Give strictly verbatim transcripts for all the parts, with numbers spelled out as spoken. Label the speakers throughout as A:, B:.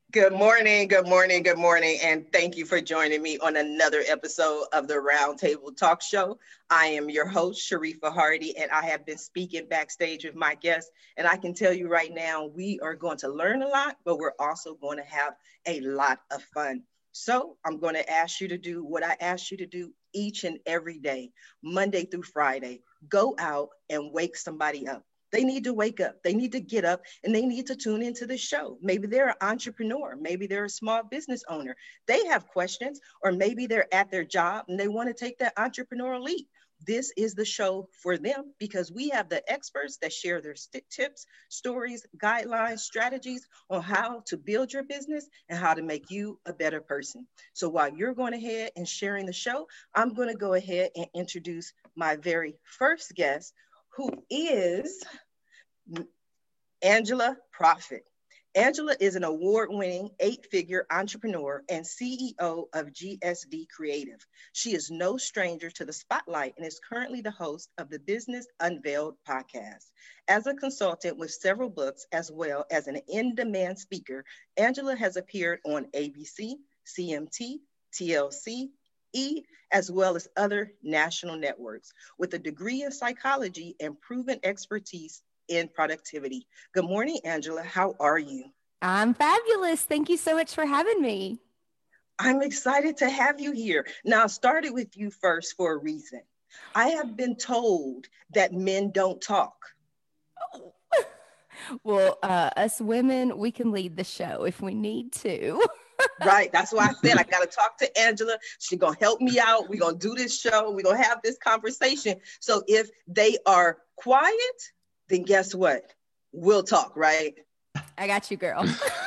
A: Good morning, good morning, good morning, and thank you for joining me on another episode of the Roundtable Talk Show. I am your host, Sharifa Hardy, and I have been speaking backstage with my guests. And I can tell you right now, we are going to learn a lot, but we're also going to have a lot of fun. So I'm going to ask you to do what I ask you to do each and every day, Monday through Friday. Go out and wake somebody up. They need to wake up. They need to get up and they need to tune into the show. Maybe they're an entrepreneur. Maybe they're a small business owner. They have questions, or maybe they're at their job and they want to take that entrepreneurial leap. This is the show for them because we have the experts that share their st- tips, stories, guidelines, strategies on how to build your business and how to make you a better person. So while you're going ahead and sharing the show, I'm going to go ahead and introduce my very first guest, who is Angela Proffitt. Angela is an award-winning eight-figure entrepreneur and C E O of G S D Creative. She is no stranger to the spotlight and is currently the host of the Business Unveiled podcast. As a consultant with several books, as well as an in-demand speaker, Angela has appeared on A B C, C M T, T L C, E, as well as other national networks, with a degree in psychology and proven expertise in productivity. Good morning, Angela. How are you?
B: I'm fabulous. Thank you so much for having me.
A: I'm excited to have you here. Now, I started with you first for a reason. I have been told that men don't talk.
B: Oh. Well, uh, us women, we can lead the show if we need to.
A: Right. That's why I said I got to talk to Angela. She's going to help me out. We're going to do this show. We're going to have this conversation. So if they are quiet, then guess what? We'll talk, right?
B: I got you, girl.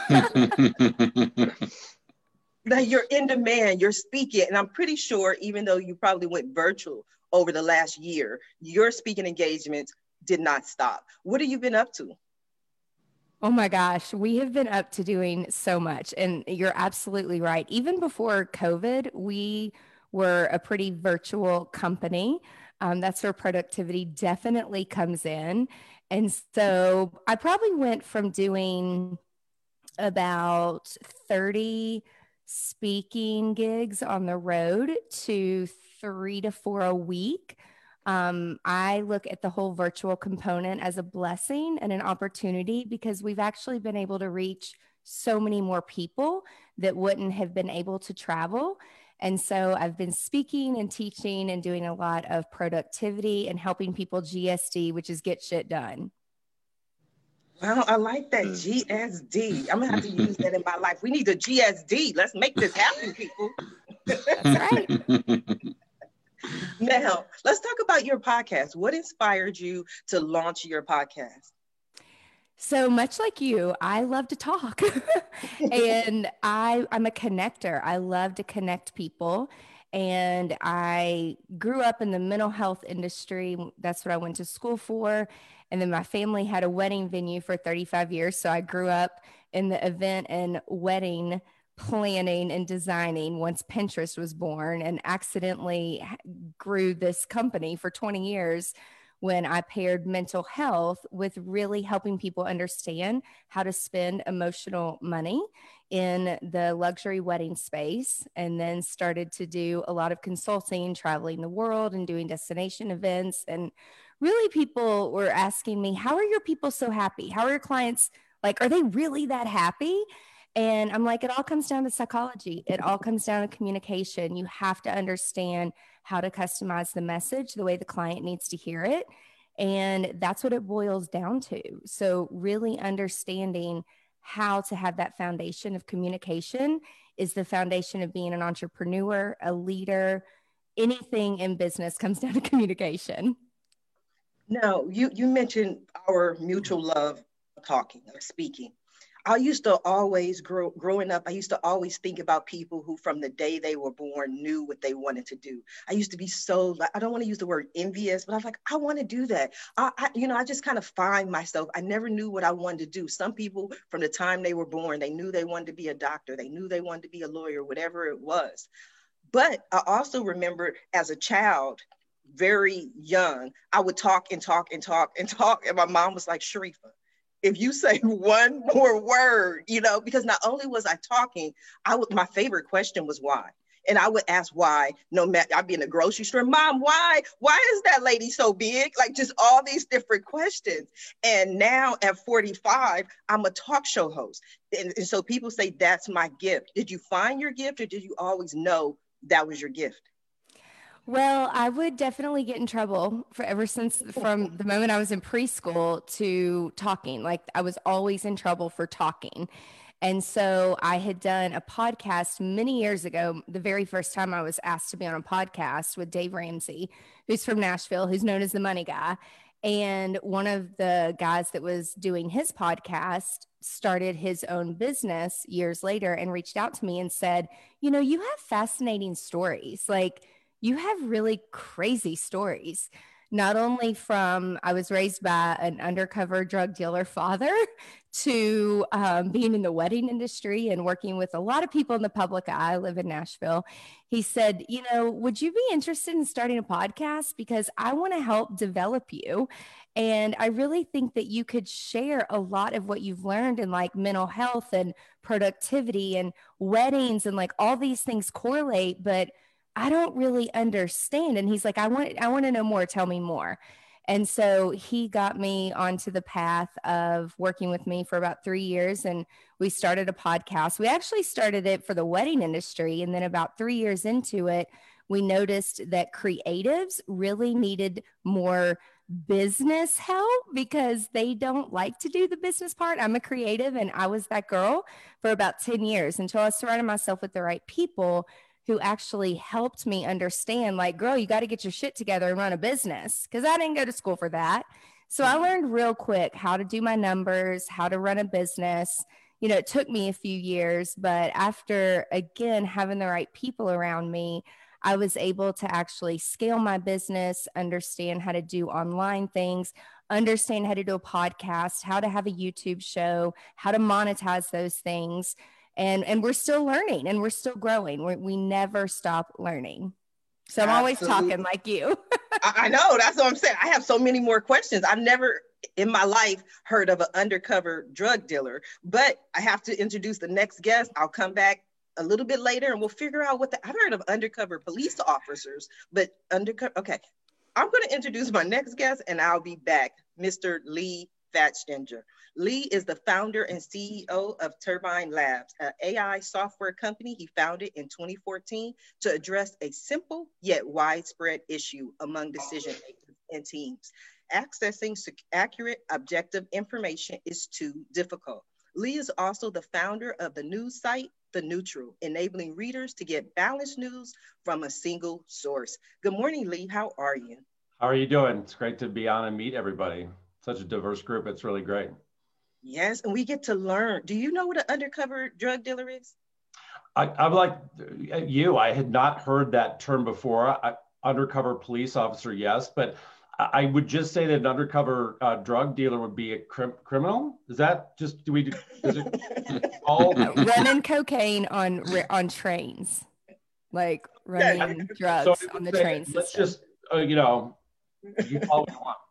A: Now you're in demand, you're speaking, and I'm pretty sure even though you probably went virtual over the last year, your speaking engagements did not stop. What have you been up to?
B: Oh my gosh, we have been up to doing so much. And you're absolutely right. Even before COVID, we were a pretty virtual company. Um, that's where productivity definitely comes in. And so I probably went from doing about thirty speaking gigs on the road to three to four a week. Um, I look at the whole virtual component as a blessing and an opportunity because we've actually been able to reach so many more people that wouldn't have been able to travel. And so I've been speaking and teaching and doing a lot of productivity and helping people G S D, which is get shit done.
A: Well, I like that G S D. I'm going to have to use that in my life. We need a G S D. Let's make this happen, people.
B: That's right.
A: Now, let's talk about your podcast. What inspired you to launch your podcast?
B: So much like you, I love to talk and I, I'm a connector. I love to connect people. And I grew up in the mental health industry. That's what I went to school for. And then my family had a wedding venue for thirty-five years. So I grew up in the event and wedding planning and designing once Pinterest was born, and accidentally grew this company for twenty years when I paired mental health with really helping people understand how to spend emotional money in the luxury wedding space, and then started to do a lot of consulting, traveling the world and doing destination events. And really people were asking me, how are your people so happy? How are your clients? Like, are they really that happy? And I'm like, it all comes down to psychology. It all comes down to communication. You have to understand how to customize the message the way the client needs to hear it. And that's what it boils down to. So really understanding how to have that foundation of communication is the foundation of being an entrepreneur, a leader. Anything in business comes down to communication.
A: Now, you, you mentioned our mutual love of talking or speaking. I used to always grow growing up. I used to always think about people who from the day they were born knew what they wanted to do. I used to be so, I don't want to use the word envious, but I was like, I want to do that. I, I, you know, I just kind of find myself. I never knew what I wanted to do. Some people from the time they were born, they knew they wanted to be a doctor. They knew they wanted to be a lawyer, whatever it was. But I also remember as a child, very young, I would talk and talk and talk and talk. And my mom was like, Sharifa, if you say one more word, you know, because not only was I talking, I would, my favorite question was why. And I would ask why, no matter, I'd be in the grocery store, Mom, why, why is that lady so big? Like just all these different questions. And now at forty-five, I'm a talk show host. And, and so people say, that's my gift. Did you find your gift or did you always know that was your gift?
B: Well, I would definitely get in trouble for ever since from the moment I was in preschool to talking. Like I was always in trouble for talking. And so I had done a podcast many years ago, the very first time I was asked to be on a podcast with Dave Ramsey, who's from Nashville, who's known as the Money Guy. And one of the guys that was doing his podcast started his own business years later and reached out to me and said, you know, you have fascinating stories. Like you have really crazy stories. Not only from, I was raised by an undercover drug dealer father to um, being in the wedding industry and working with a lot of people in the public eye. I live in Nashville. He said, you know, would you be interested in starting a podcast? Because I want to help develop you. And I really think that you could share a lot of what you've learned in like mental health and productivity and weddings and like all these things correlate, but I don't really understand. And he's like, I want, I want to know more. Tell me more. And so he got me onto the path of working with me for about three years. And we started a podcast. We actually started it for the wedding industry. And then about three years into it, we noticed that creatives really needed more business help because they don't like to do the business part. I'm a creative and I was that girl for about ten years until I surrounded myself with the right people who actually helped me understand, like, girl, you got to get your shit together and run a business, because I didn't go to school for that. So I learned real quick how to do my numbers, how to run a business. You know, it took me a few years, but after, again, having the right people around me, I was able to actually scale my business, understand how to do online things, understand how to do a podcast, how to have a YouTube show, how to monetize those things. And, and we're still learning and we're still growing. We're, we never stop learning. So I'm always Absolutely. talking like you.
A: I, I know. That's what I'm saying. I have so many more questions. I've never in my life heard of an undercover drug dealer, but I have to introduce the next guest. I'll come back a little bit later and we'll figure out what the, I've heard of undercover police officers, but undercover. Okay. I'm going to introduce my next guest and I'll be back. Mister Lee Fatstinger. Lee is the founder and C E O of Turbine Labs, an A I software company he founded in twenty fourteen to address a simple yet widespread issue among decision makers and teams. Accessing accurate, objective information is too difficult. Lee is also the founder of the news site, The Neutral, enabling readers to get balanced news from a single source. Good morning, Lee. How are you?
C: How are you doing? It's great to be on and meet everybody. Such a diverse group. It's really great.
A: Yes, and we get to learn. Do you know what an undercover drug dealer is?
C: I, I'm like you. I had not heard that term before. I, undercover police officer, yes, but I would just say that an undercover uh, drug dealer would be a crim- criminal. Is that just, do we, do, is it all?
B: Running cocaine on on trains, like running yeah, drugs so on the train system.
C: Let's just, uh, you know, you follow what you want.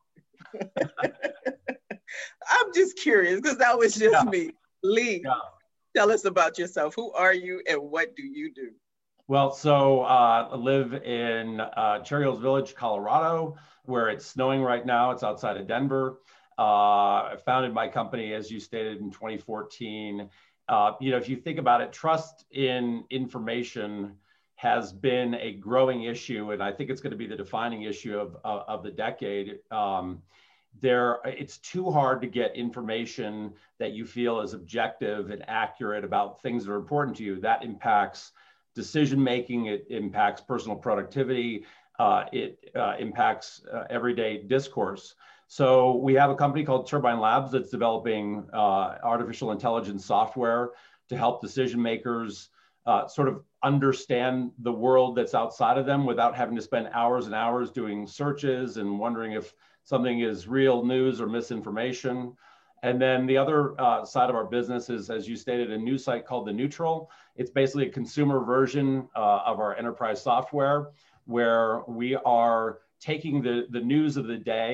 A: I'm just curious because that was just yeah. me. Lee, yeah. Tell us about yourself. Who are you and what do you do?
C: Well, so uh, I live in uh, Cherry Hills Village, Colorado, where it's snowing right now. It's outside of Denver. Uh, I founded my company, as you stated, in twenty fourteen. Uh, you know, if you think about it, trust in information has been a growing issue, and I think it's going to be the defining issue of, of, of the decade. Um, there, it's too hard to get information that you feel is objective and accurate about things that are important to you. That impacts decision-making, it impacts personal productivity, uh, it uh, impacts uh, everyday discourse. So we have a company called Turbine Labs that's developing uh, artificial intelligence software to help decision makers uh, sort of understand the world that's outside of them without having to spend hours and hours doing searches and wondering if something is real news or misinformation. And then the other uh, side of our business is, as you stated, a new site called The Neutral. It's basically a consumer version uh, of our enterprise software, where we are taking the, the news of the day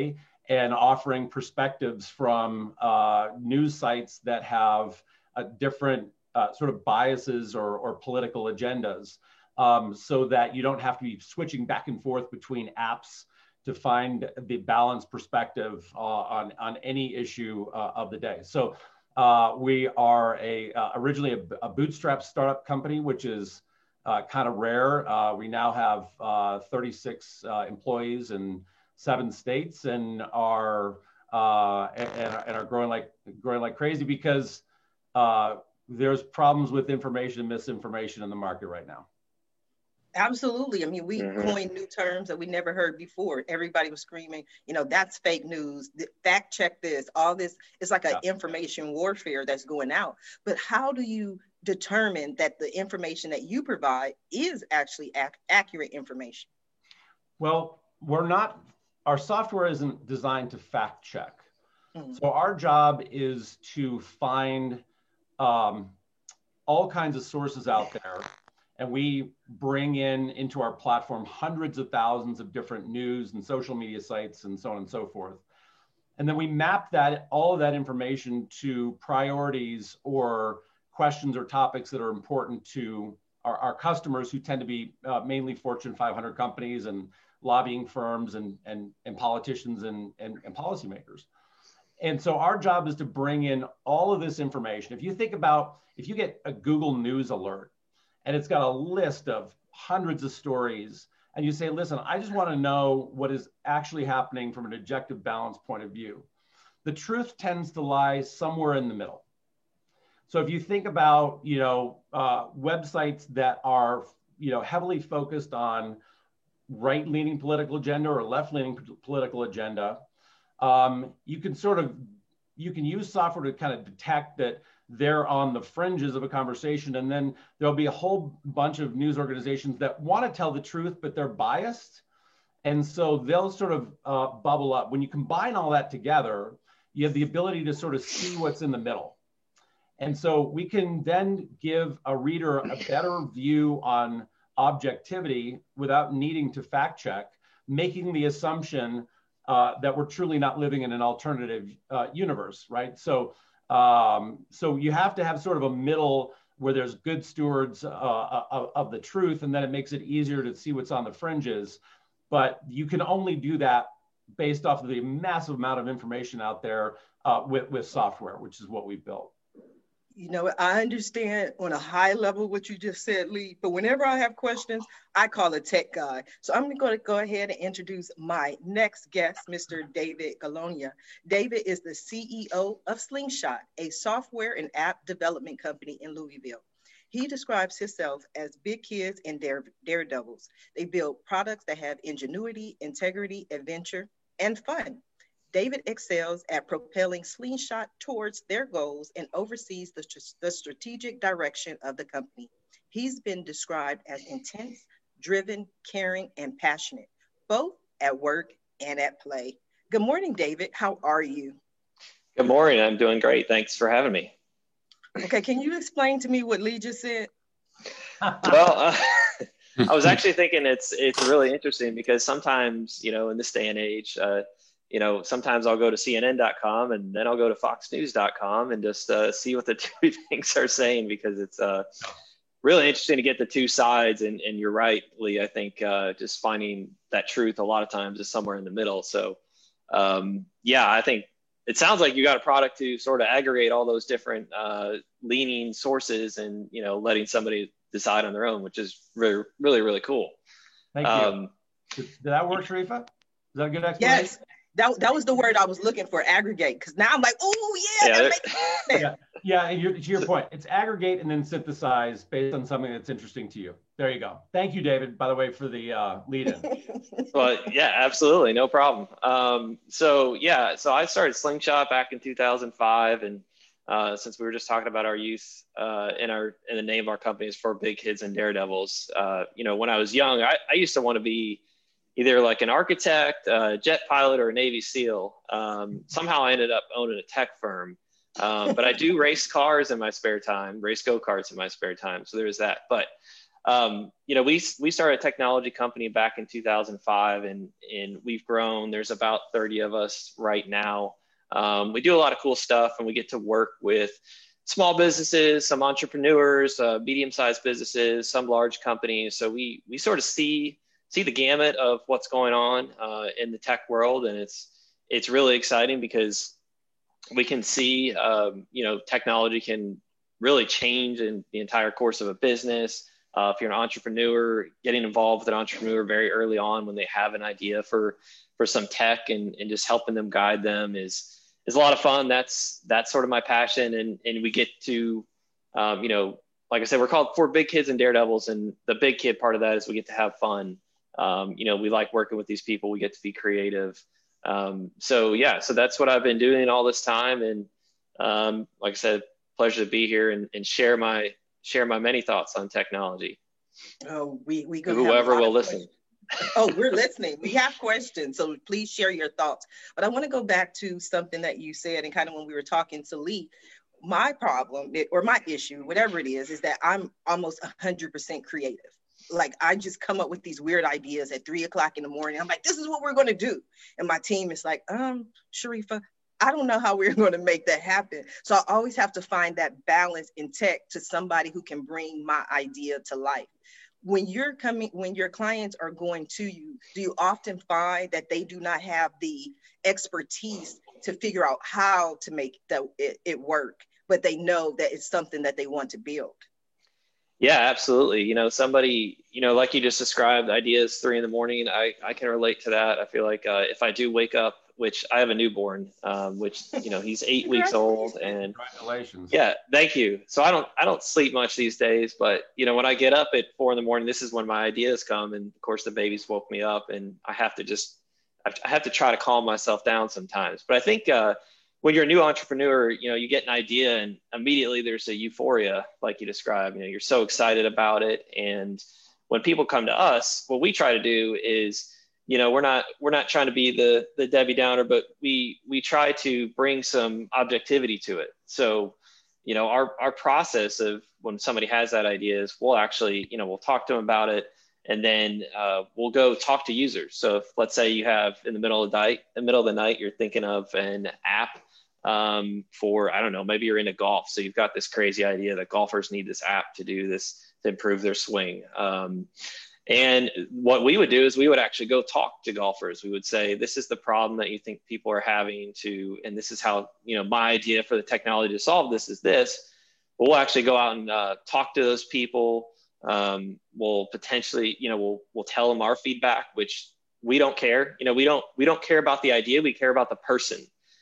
C: and offering perspectives from uh, news sites that have a different uh, sort of biases or, or political agendas, um, so that you don't have to be switching back and forth between apps to find the balanced perspective uh, on, on any issue uh, of the day. So uh, we are a uh, originally a, a bootstrap startup company, which is uh, kind of rare. Uh, we now have uh, thirty-six uh, employees in seven states, and are uh, and, and are growing like growing like crazy because uh, there's problems with information and misinformation in the market right now.
A: Absolutely. I mean, we
D: Mm-hmm.
A: coined new terms that we never heard before. Everybody was screaming, you know, that's fake news. Th- Fact check this. All this. It's like an
C: Yeah.
A: information warfare that's going out. But how do you determine that the information that you provide is actually ac- accurate information?
C: Well, we're not. Our software isn't designed to fact check.
A: Mhm.
C: So our job is to find um, all kinds of sources out there, and we bring in into our platform hundreds of thousands of different news and social media sites and so on and so forth. And then we map that all of that information to priorities or questions or topics that are important to our, our customers, who tend to be uh, mainly Fortune five hundred companies and lobbying firms and, and, and politicians and, and, and policymakers. And so our job is to bring in all of this information. If you think about, if you get a Google News alert, and it's got a list of hundreds of stories, and you say, listen, I just want to know what is actually happening from an objective, balanced point of view. The truth tends to lie somewhere in the middle. So if you think about, you know, uh, websites that are, you know, heavily focused on right-leaning political agenda or left-leaning political agenda, um, you can sort of, you can use software to kind of detect that they're on the fringes of a conversation, and then there'll be a whole bunch of news organizations that want to tell the truth, but they're biased. And so they'll sort of uh, bubble up. When you combine all that together, you have the ability to sort of see what's in the middle. And so we can then give a reader a better view on objectivity without needing to fact check, making the assumption uh, that we're truly not living in an alternative uh, universe, right? So Um, so you have to have sort of a middle where there's good stewards uh, of, of the truth, and then it makes it easier to see what's on the fringes. But you can only do that based off of the massive amount of information out there uh, with, with software, which is what we built.
A: You know, I understand on a high level what you just said, Lee, but whenever I have questions, I call a tech guy. So I'm going to go ahead and introduce my next guest, Mister David Galonia. David is the C E O of Slingshot, a software and app development company in Louisville. He describes himself as big kids and dare, daredevils. They build products that have ingenuity, integrity, adventure, and fun. David excels at propelling Slingshot towards their goals and oversees the, the strategic direction of the company. He's been described as intense, driven, caring, and passionate, both at work and at play. Good morning, David. How are you?
D: Good morning. I'm doing great. Thanks for having me.
A: Okay, can you explain to me what Lee just said?
D: Well, uh, I was actually thinking it's it's really interesting because sometimes, you know, in this day and age, uh, you know, sometimes I'll go to C N N dot com and then I'll go to Fox News dot com and just uh, see what the two things are saying, because it's uh, really interesting to get the two sides. And, and you're right, Lee, I think uh, just finding that truth a lot of times is somewhere in the middle. So um, yeah, I think it sounds like you got a product to sort of aggregate all those different uh, leaning sources and, you know, letting somebody decide on their own, which is really, really, really cool.
C: Thank you.
D: Um,
C: did, did that work, Sharifa? Is that a good explanation?
A: Yes. That, that was the word I was looking for, aggregate, because now I'm like, oh, yeah,
D: yeah,
A: that makes sense.
C: Yeah, yeah, and you're, to your point, it's aggregate and then synthesize based on something that's interesting to you. There you go. Thank you, David, by the way, for the uh, lead-in.
D: Well, yeah, absolutely. No problem. Um, so, yeah, so I started Slingshot back in two thousand five. And uh, since we were just talking about our youth uh, and our and the name of our company is For Big Kids and Daredevils, uh, you know, when I was young, I, I used to want to be either like an architect, a jet pilot, or a Navy SEAL. Um, somehow I ended up owning a tech firm. Um, but I do race cars in my spare time, race go-karts in my spare time. So there's that. But um, you know, we, we started a technology company back in two thousand five, and, and we've grown. There's about thirty of us right now. Um, we do a lot of cool stuff, and we get to work with small businesses, some entrepreneurs, uh, medium-sized businesses, some large companies. So we, we sort of see, see the gamut of what's going on uh, in the tech world. And it's, it's really exciting because we can see, um, you know, technology can really change in the entire course of a business. Uh, if you're an entrepreneur, getting involved with an entrepreneur very early on when they have an idea for, for some tech, and, and just helping them, guide them is, is a lot of fun. That's, that's sort of my passion. And, and we get to, um, you know, like I said, we're called For Big Kids and Daredevils. And the big kid part of that is we get to have fun. Um, you know, we like working with these people. We get to be creative. Um, so yeah, so that's what I've been doing all this time. And um, like I said, pleasure to be here and, and share my, share my many thoughts on technology.
A: Oh, we, we go
D: whoever will listen.
A: Oh, we're listening. We have questions, so please share your thoughts. But I want to go back to something that you said, and kind of when we were talking to Lee, my problem or my issue, whatever it is, is that I'm almost one hundred percent creative. Like, I just come up with these weird ideas at three o'clock in the morning. I'm like, this is what we're going to do. And my team is like, um, Sharifa, I don't know how we're going to make that happen. So I always have to find that balance in tech to somebody who can bring my idea to life. When you're coming, when your clients are going to you, do you often find that they do not have the expertise to figure out how to make the, it, it work, but they know that it's something that they want to build?
D: Yeah, absolutely. You know, somebody, you know, like you just described, ideas three in the morning. I, I can relate to that. I feel like uh, if I do wake up, which I have a newborn, um, which, you know, he's eight weeks old, and
C: congratulations.
D: Yeah, thank you. So I don't, I don't sleep much these days, but you know, when I get up at four in the morning, this is when my ideas come. And of course the babies woke me up, and I have to just, I have to try to calm myself down sometimes. But I think uh, when you're a new entrepreneur, you know, you get an idea and immediately there's a euphoria, like you described. You know, you're so excited about it. And when people come to us, what we try to do is, you know, we're not, we're not trying to be the, the Debbie Downer, but we, we try to bring some objectivity to it. So, you know, our, our process of when somebody has that idea is we'll actually, you know, we'll talk to them about it, and then uh, we'll go talk to users. So if, let's say you have in the middle of the night, in the middle of the night, you're thinking of an app um, for, I don't know, maybe you're into golf. So you've got this crazy idea that golfers need this app to do this, to improve their swing. Um, And what we would do is we would actually go talk to golfers. We would say, this is the problem that you think people are having to, and this is how, you know, my idea for the technology to solve this is this. But we'll actually go out and uh, talk to those people. Um, we'll potentially, you know, we'll, we'll tell them our feedback, which we don't care. You know, we don't, we don't care about the idea. We care about the person.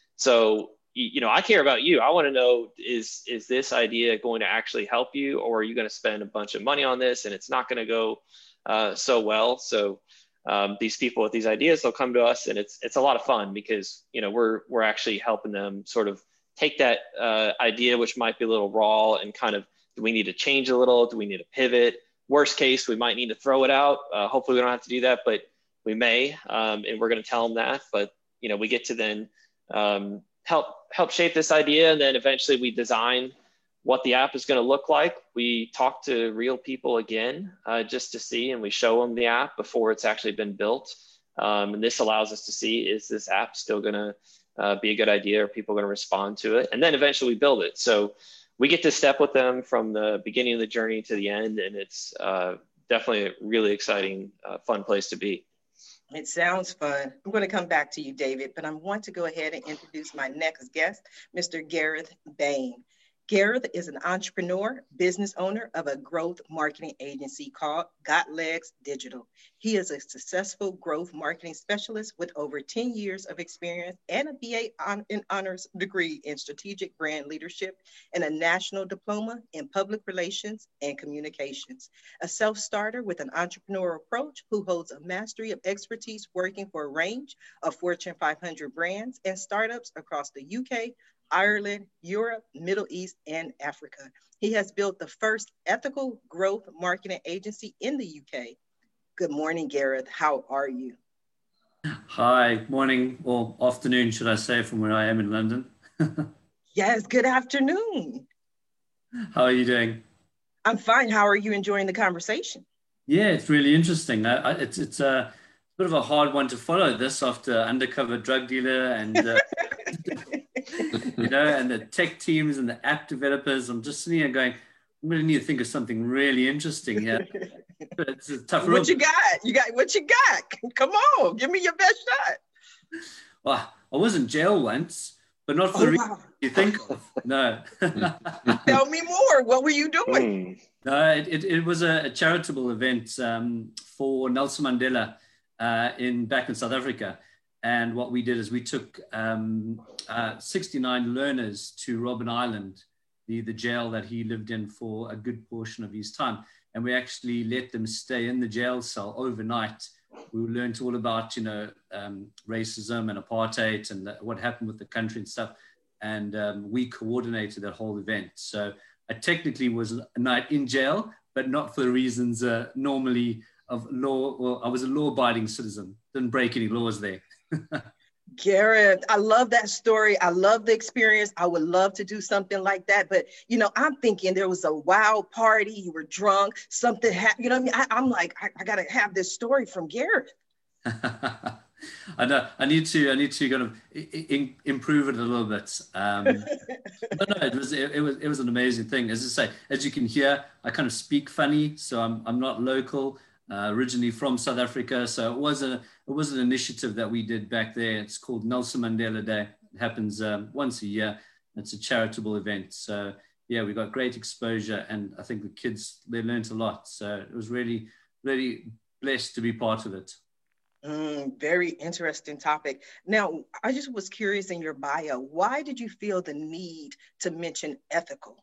D: So, you know, I care about you. I want to know, is, is this idea going to actually help you, or are you going to spend a bunch of money on this and it's not going to go Uh, so well. So um, these people with these ideas, they'll come to us, and it's it's a lot of fun because, you know, we're we're actually helping them sort of take that uh, idea, which might be a little raw, and kind of, do we need to change a little? Do we need to pivot? Worst case, we might need to throw it out. Uh, hopefully we don't have to do that, but we may, um, and we're going to tell them that. But, you know, we get to then um, help help shape this idea, and then eventually we design what the app is going to look like. We talk to real people again, uh, just to see, and we show them the app before it's actually been built. Um, and this allows us to see, is this app still going to uh, be a good idea? Are people going to respond to it? And then eventually we build it. So we get to step with them from the beginning of the journey to the end. And it's uh, definitely a really exciting, uh, fun place to be.
A: It sounds fun. I'm going to come back to you, David, but I want to go ahead and introduce my next guest, Mister Gareth Bain. Gareth is an entrepreneur, business owner of a growth marketing agency called Got Legs Digital. He is a successful growth marketing specialist with over ten years of experience and a B A in honors degree in strategic brand leadership and a national diploma in public relations and communications. A self-starter with an entrepreneurial approach who holds a mastery of expertise working for a range of Fortune five hundred brands and startups across the U K, Ireland, Europe, Middle East, and Africa. He has built the first ethical growth marketing agency in the U K. Good morning, Gareth. How are you?
E: Hi, morning or afternoon, should I say, from where I am in London.
A: Yes, good afternoon.
E: How are you doing?
A: I'm fine. How are you enjoying the conversation?
E: Yeah, it's really interesting. I, I, it's it's a bit of a hard one to follow this after undercover drug dealer and uh, you know, and the tech teams and the app developers. I'm just sitting here going, I'm going to need to think of something really interesting here. But it's a tough.
A: What road. you got? You got what you got? Come on, give me your best shot.
E: Well, I was in jail once, but not for oh, the reason wow. you think of. No.
A: Tell me more. What were you doing?
E: No, it, it, it was a, a charitable event um, for Nelson Mandela uh, in back in South Africa. And what we did is we took um, uh, sixty-nine learners to Robben Island, the, the jail that he lived in for a good portion of his time. And we actually let them stay in the jail cell overnight. We learned all about, you know, um, racism and apartheid and the, what happened with the country and stuff. And um, we coordinated that whole event. So I technically was a night in jail, but not for the reasons uh, normally of law. Well, I was a law-abiding citizen. Didn't break any laws there.
A: Gareth, I love that story. I love the experience. I would love to do something like that. But, you know, I'm thinking there was a wild party. You were drunk. Something happened. You know what I mean? I, I'm like, I, I got to have this story from Gareth.
E: I know. I need to. I need to kind of in, improve it a little bit. Um, but no, it was. It, it was. It was an amazing thing. As I say, as you can hear, I kind of speak funny, so I'm. I'm not local. Uh, originally from South Africa, so it was a. It was an initiative that we did back there. It's called Nelson Mandela Day. It happens um, once a year. It's a charitable event. So yeah, we got great exposure, and I think the kids they learned a lot. So it was really, really blessed to be part of it.
A: Mm, very interesting topic. Now, I just was curious in your bio, why did you feel the need to mention ethical?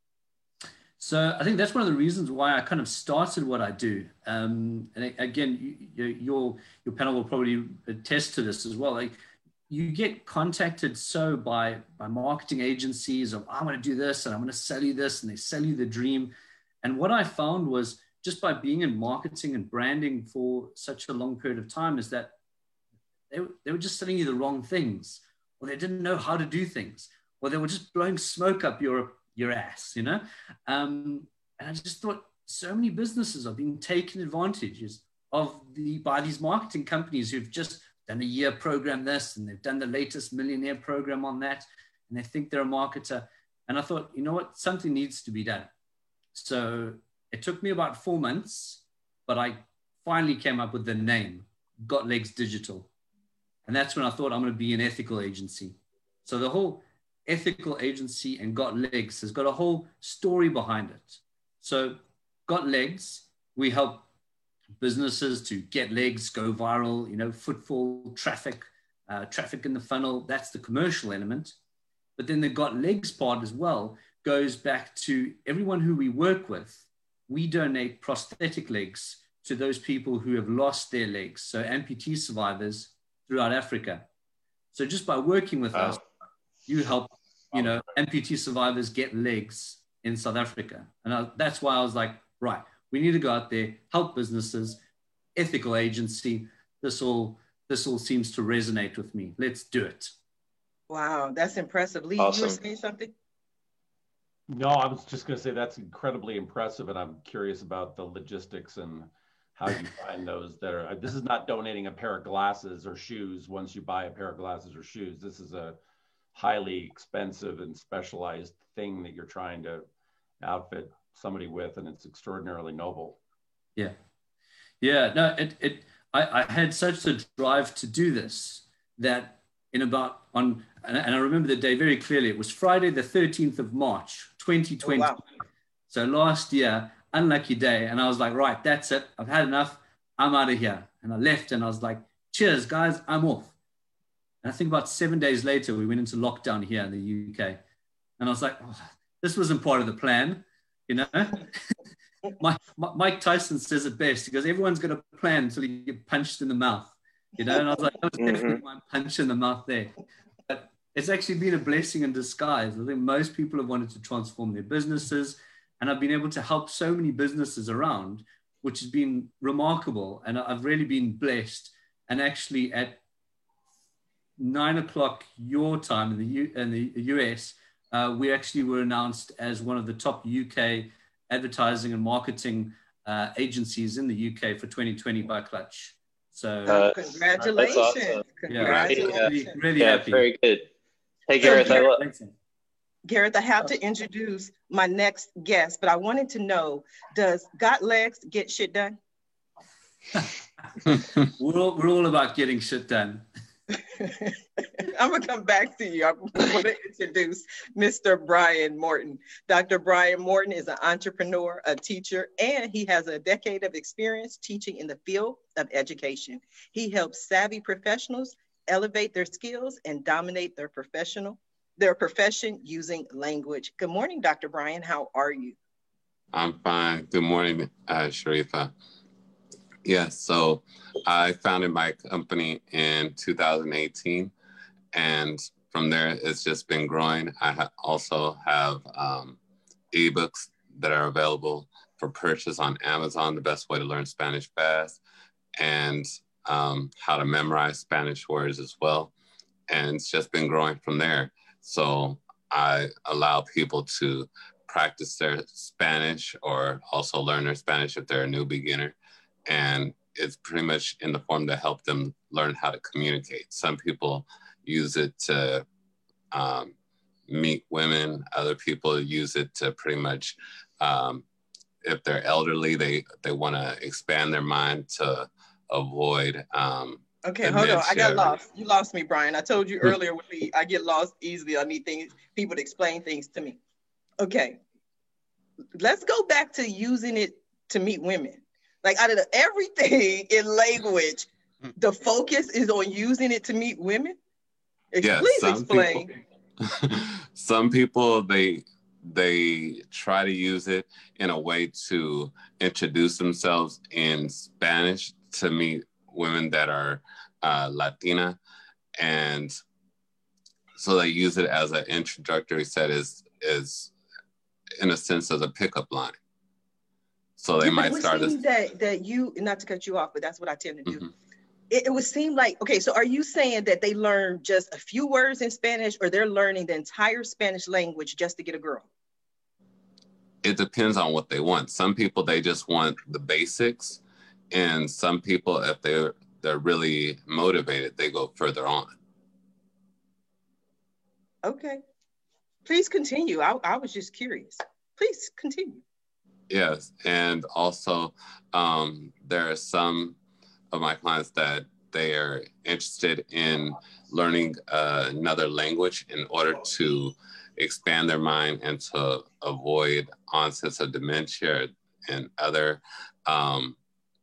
E: So I think that's one of the reasons why I kind of started what I do. Um, and again, you, your your panel will probably attest to this as well. Like you get contacted so by by marketing agencies of I want to do this and I'm going to sell you this, and they sell you the dream. And what I found was just by being in marketing and branding for such a long period of time is that they, they were just selling you the wrong things, or they didn't know how to do things, or they were just blowing smoke up your your ass, you know? Um, and I just thought so many businesses are being taken advantage of the, by these marketing companies who've just done a year program this, and they've done the latest millionaire program on that, and they think they're a marketer. And I thought, you know what, something needs to be done. So it took me about four months, but I finally came up with the name, Got Legs Digital. And that's when I thought I'm going to be an ethical agency. So the whole ethical agency and Got Legs has got a whole story behind it. So Got Legs, we help businesses to get legs, go viral, you know, footfall, traffic, uh, traffic in the funnel. That's the commercial element. But then the Got Legs part as well goes back to everyone who we work with. We donate prosthetic legs to those people who have lost their legs. So amputee survivors throughout Africa. So just by working with oh. us, you help, you know, amputee survivors get legs in South Africa. And I, that's why I was like, right, we need to go out there, help businesses, ethical agency. This all, this all seems to resonate with me. Let's do it.
A: Wow, that's impressive. Lee,
D: Awesome.
A: You were saying something?
C: No, I was just going to say that's incredibly impressive. And I'm curious about the logistics and how you find those that are, this is not donating a pair of glasses or shoes once you buy a pair of glasses or shoes. This is a highly expensive and specialized thing that you're trying to outfit somebody with, and it's extraordinarily noble.
E: Yeah. Yeah, no, it, it, I, I had such a drive to do this that in about on, and, and I remember the day very clearly, it was Friday, the thirteenth of March, twenty twenty. Oh, wow. So last year, unlucky day. And I was like, right, that's it. I've had enough. I'm out of here. And I left and I was like, cheers, guys, I'm off. And I think about seven days later, we went into lockdown here in the U K. And I was like, oh, this wasn't part of the plan, you know? Mike, Mike Tyson says it best. He goes, everyone's got a plan until you get punched in the mouth, you know? And I was like, that was definitely mm-hmm. my punch in the mouth there. But it's actually been a blessing in disguise. I think most people have wanted to transform their businesses. And I've been able to help so many businesses around, which has been remarkable. And I've really been blessed. And actually at nine o'clock your time in the, U, in the U S, uh, we actually were announced as one of the top U K advertising and marketing uh, agencies in the U K for twenty twenty by Clutch. So
D: Uh,
A: congratulations.
D: awesome.
A: Congratulations.
E: Yeah, really, really
D: yeah,
E: happy.
D: very good. Hey,
A: So
D: Gareth, I
A: Gareth,
D: love.
A: Gareth, I have to introduce my next guest, but I wanted to know, does Got Legs get shit done?
E: we're, all, we're all about getting shit done.
A: I'm gonna come back to you. I want to introduce Mister Brian Morton. Doctor Brian Morton is an entrepreneur, a teacher, and he has a decade of experience teaching in the field of education. He helps savvy professionals elevate their skills and dominate their professional, their profession using language. Good morning, Doctor Brian. How are you?
F: I'm fine. Good morning, uh, Sharifa. Yeah, so I founded my company in two thousand eighteen, and from there, it's just been growing. I ha- also have um, ebooks that are available for purchase on Amazon, The Best Way to Learn Spanish Fast, and um, how to memorize Spanish words as well. And it's just been growing from there. So I allow people to practice their Spanish or also learn their Spanish if they're a new beginner. And it's pretty much in the form to help them learn how to communicate. Some people use it to um, meet women. Other people use it to pretty much, um, if they're elderly, they, they want to expand their mind to avoid um,
A: Okay, hold on. I got lost. You lost me, Brian. I told you earlier with me, I get lost easily. I need things, people to explain things to me. Okay, let's go back to using it to meet women. Like out of the, everything in language, the focus is on using it to meet women? Ex-
F: yeah,
A: please
F: some
A: explain.
F: People, some people, they, they try to use it in a way to introduce themselves in Spanish to meet women that are uh, Latina. And so they use it as an introductory set, is, is in a sense as a pickup line. So they
A: yeah,
F: might
A: but it
F: start
A: would
F: as-
A: seem that, that you, not to cut you off, but that's what I tend to do.
F: Mm-hmm.
A: It, it would seem like, okay, so are you saying that they learn just a few words in Spanish, or they're learning the entire Spanish language just to get a girl?
F: It depends on what they want. Some people, they just want the basics. And some people, if they're, they're really motivated, they go further on.
A: Okay. Please continue. I, I was just curious. Please continue.
F: Yes. And also, um, there are some of my clients that they are interested in learning uh, another language in order to expand their mind and to avoid onsets of dementia and other um,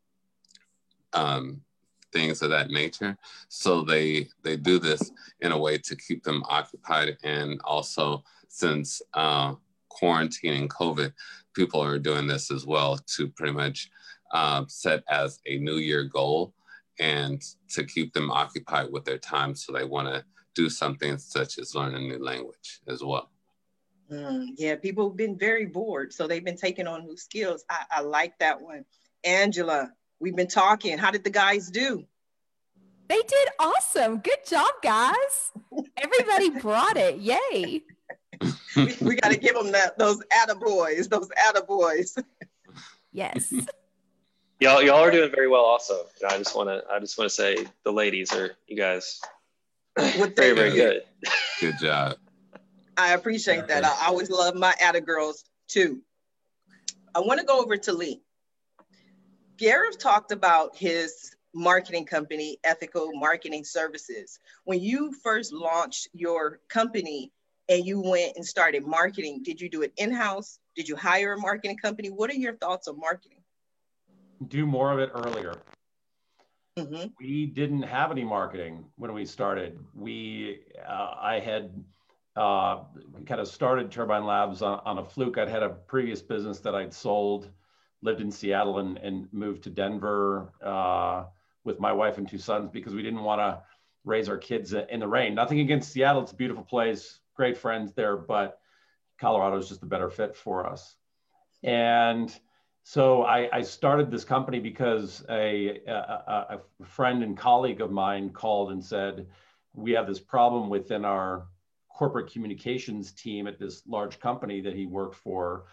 F: um, things of that nature. So they they do this in a way to keep them occupied. And also, since uh, quarantine and COVID, people are doing this as well to pretty much um, set as a New Year goal and to keep them occupied with their time. So they want to do something such as learn a new language as well.
A: Mm, yeah, people have been very bored, so they've been taking on new skills. I, I like that one. Angela, we've been talking. How did the guys do?
B: They did awesome. Good job, guys. Everybody brought it. Yay.
A: we we got to give them that, those attaboys, those attaboys.
B: Yes.
D: Y'all, y'all are doing very well. Also, I just want to, I just want to say, the ladies are, you guys, very, very good.
F: Good job.
A: I appreciate that. I always love my attagirls too. I want to go over to Lee. Gareth talked about his marketing company, Ethical Marketing Services. When you first launched your company and you went and started marketing, did you do it in-house? Did you hire a marketing company? What are your thoughts on marketing?
C: Do more of it earlier.
A: Mm-hmm.
C: We didn't have any marketing when we started. We, uh, I had uh, kind of started Turbine Labs on, on a fluke. I'd had a previous business that I'd sold, lived in Seattle and, and moved to Denver uh, with my wife and two sons because we didn't want to raise our kids in the rain. Nothing against Seattle. It's a beautiful place, great friends there, but Colorado is just a better fit for us. And so I, I started this company because a, a, a friend and colleague of mine called and said, we have this problem within our corporate communications team at this large company that he worked for.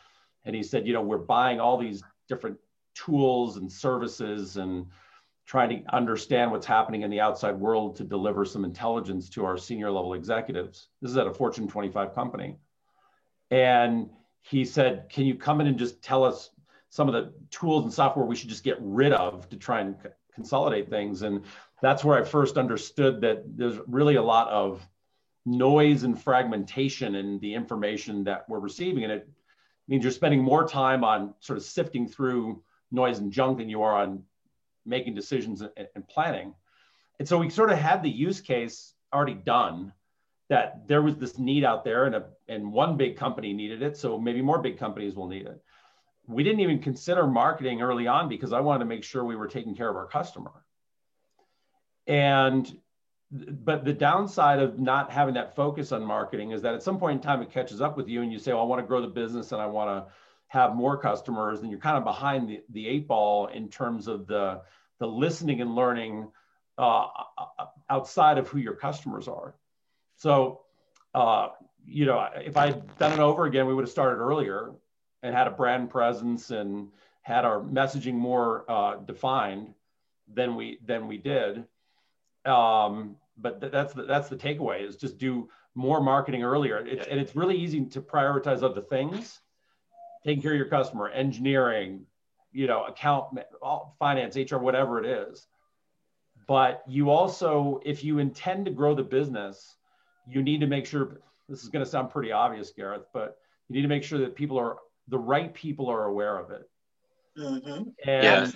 C: And he said, you know, we're buying all these different tools and services and trying to understand what's happening in the outside world to deliver some intelligence to our senior level executives. This is at a Fortune twenty-five company. And he said, can you come in and just tell us some of the tools and software we should just get rid of to try and c- consolidate things? And that's where I first understood that there's really a lot of noise and fragmentation in the information that we're receiving. And it means you're spending more time on sort of sifting through noise and junk than you are on making decisions and, and planning. And so we sort of had the use case already done, that there was this need out there, and, a, and one big company needed it. So maybe more big companies will need it. We didn't even consider marketing early on because I wanted to make sure we were taking care of our customer. And, but the downside of not having that focus on marketing is that at some point in time, it catches up with you and you say, well, I want to grow the business and I want to have more customers. And you're kind of behind the, the eight ball in terms of the, the listening and learning uh, outside of who your customers are. So, uh, you know, if I had done it over again, we would have started earlier and had a brand presence and had our messaging more uh, defined than we than we did. Um, but th- that's the, that's the takeaway, is just do more marketing earlier. It's, and it's really easy to prioritize other things, taking care of your customer, engineering, you know, account, finance, H R, whatever it is. But you also, if you intend to grow the business, you need to make sure, this is going to sound pretty obvious, Gareth, but you need to make sure that people are, the right people are aware of it.
A: Mm-hmm.
C: And
D: Yeah.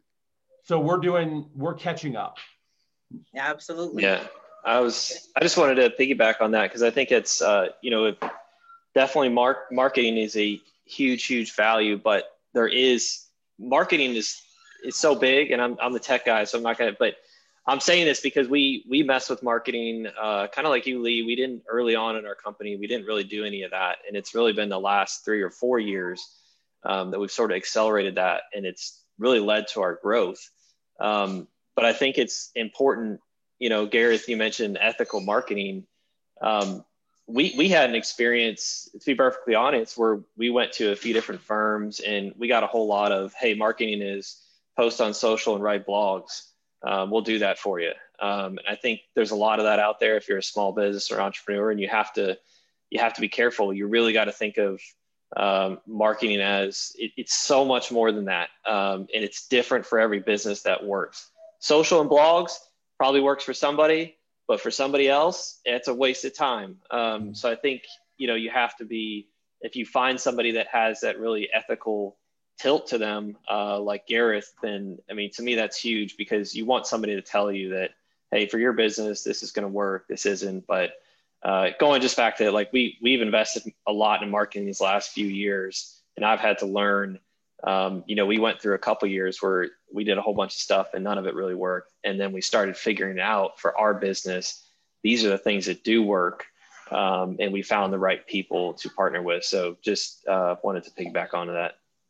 C: so we're doing, we're catching up.
A: Absolutely.
D: Yeah, I was, I just wanted to piggyback on that because I think it's, uh, you know, it, definitely mark, marketing is a huge, huge value, but there is, marketing is, is so big, and I'm, I'm the tech guy, so I'm not going to, but I'm saying this because we, we mess with marketing, uh, kind of like you, Lee. We didn't early on in our company, we didn't really do any of that. And it's really been the last three or four years um, that we've sort of accelerated that. And it's really led to our growth. Um, but I think it's important, you know, Gareth, you mentioned ethical marketing. Um, we, we had an experience, to be perfectly honest, where we went to a few different firms and we got a whole lot of, hey, marketing is post on social and write blogs. Um, we'll do that for you. Um, and I think there's a lot of that out there if you're a small business or entrepreneur, and you have to, you have to be careful. You really got to think of um, marketing as it, it's so much more than that. Um, and it's different for every business that works. Social and blogs probably works for somebody, but for somebody else, it's a waste of time. Um, so I think, you know, you have to be, if you find somebody that has that really ethical tilt to them, uh, like Gareth, then, I mean, to me, that's huge, because you want somebody to tell you that, hey, for your business, this is going to work, this isn't. But uh, going just back to, like, we, we've invested a lot in marketing these last few years, and I've had to learn, um, you know, we went through a couple years where we did a whole bunch of stuff and none of it really worked. And then we started figuring out for our business, these are the things that do work. Um, and we found the right people to partner with. So just uh, wanted to piggyback onto that.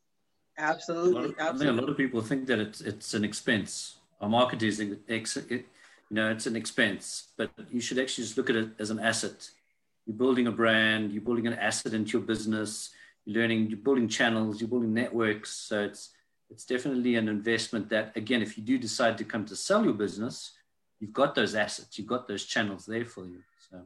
A: Absolutely.
E: I think a lot of people think that it's it's an expense. Our marketing is, ex, it, you know, it's an expense, but you should actually just look at it as an asset. You're building a brand, you're building an asset into your business, you're learning, you're building channels, you're building networks. So it's it's definitely an investment that, again, if you do decide to come to sell your business, you've got those assets, you've got those channels there for you. So,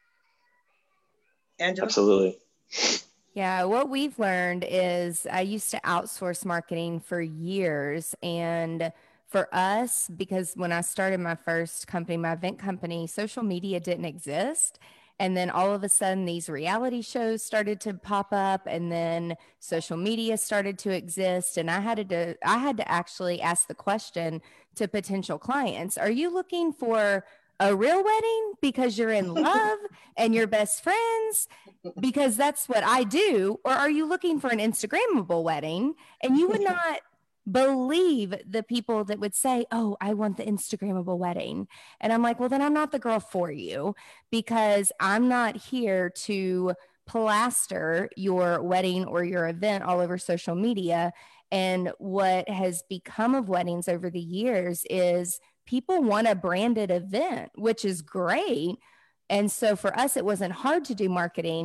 A: Angela?
D: Absolutely.
B: Yeah, what we've learned is I used to outsource marketing for years. And for us, because when I started my first company, my event company, social media didn't exist. And then all of a sudden, these reality shows started to pop up, and then social media started to exist. And I had to, I had to actually ask the question to potential clients, are you looking for a real wedding because you're in love and you're best friends, because that's what I do? Or are you looking for an Instagrammable wedding? And you would not believe the people that would say, oh, I want the Instagrammable wedding. And I'm like, well, then I'm not the girl for you, because I'm not here to plaster your wedding or your event all over social media. And what has become of weddings over the years is people want a branded event, which is great. And so for us, it wasn't hard to do marketing,